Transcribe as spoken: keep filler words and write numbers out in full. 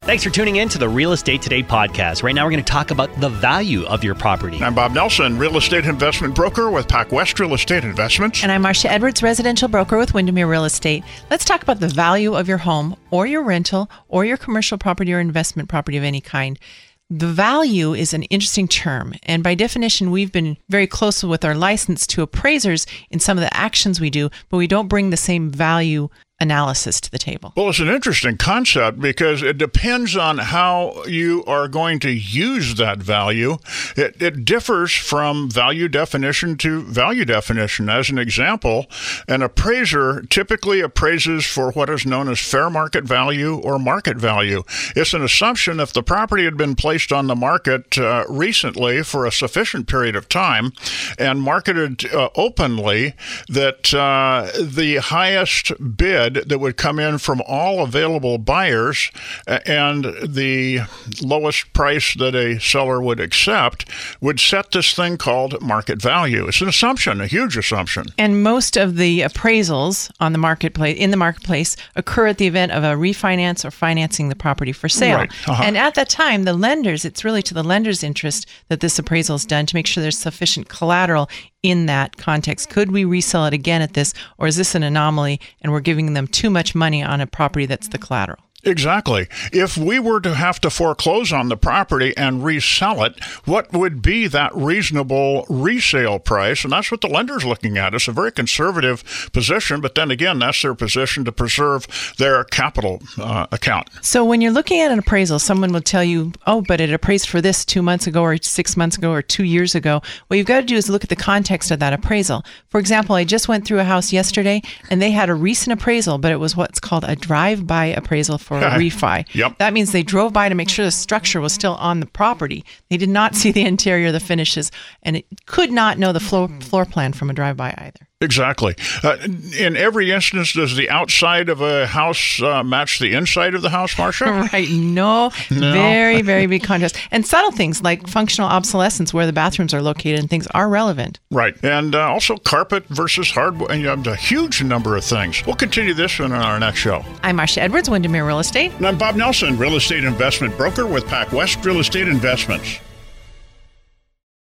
Thanks for tuning in to the Real Estate Today podcast. Right now, we're going to talk about the value of your property. I'm Bob Nelson, real estate investment broker with PacWest Real Estate Investments. And I'm Marcia Edwards, residential broker with Windermere Real Estate. Let's talk about the value of your home or your rental or your commercial property or investment property of any kind. The value is an interesting term, and by definition, we've been very close with our license to appraisers in some of the actions we do, but we don't bring the same value analysis to the table. Well, it's an interesting concept because it depends on how you are going to use that value. It, it differs from value definition to value definition. As an example, an appraiser typically appraises for what is known as fair market value or market value. It's an assumption if the property had been placed on the market uh, recently for a sufficient period of time and marketed uh, openly, that uh, the highest bid that would come in from all available buyers and the lowest price that a seller would accept would set this thing called market value. It's an assumption, a huge assumption. And most of the appraisals on the marketplace, in the marketplace, occur at the event of a refinance or financing the property for sale. Right. Uh-huh. And at that time, the lenders, it's really to the lender's interest that this appraisal is done to make sure there's sufficient collateral in that context. Could we resell it again at this, or is this an anomaly and we're giving them too much money on a property that's the collateral? Exactly. If we were to have to foreclose on the property and resell it, what would be that reasonable resale price? And that's what the lender's looking at. It's a very conservative position, but then again, that's their position to preserve their capital uh, account. So when you're looking at an appraisal, someone will tell you, oh, but it appraised for this two months ago or six months ago or two years ago. What you've got to do is look at the context of that appraisal. For example, I just went through a house yesterday and they had a recent appraisal, but it was what's called a drive-by appraisal for a refi. Yep. That means they drove by to make sure the structure was still on the property. They did not see the interior, the finishes, and it could not know the floor, floor plan from a drive-by either. Exactly. Uh, in every instance, does the outside of a house uh, match the inside of the house, Marcia? Right. No, no. Very, very big contrast. And subtle things like functional obsolescence, where the bathrooms are located and things are relevant. Right. And uh, also carpet versus hardwood. And you have a huge number of things. We'll continue this one on our next show. I'm Marcia Edwards, Windermere Real Estate. And I'm Bob Nelson, real estate investment broker with PacWest Real Estate Investments.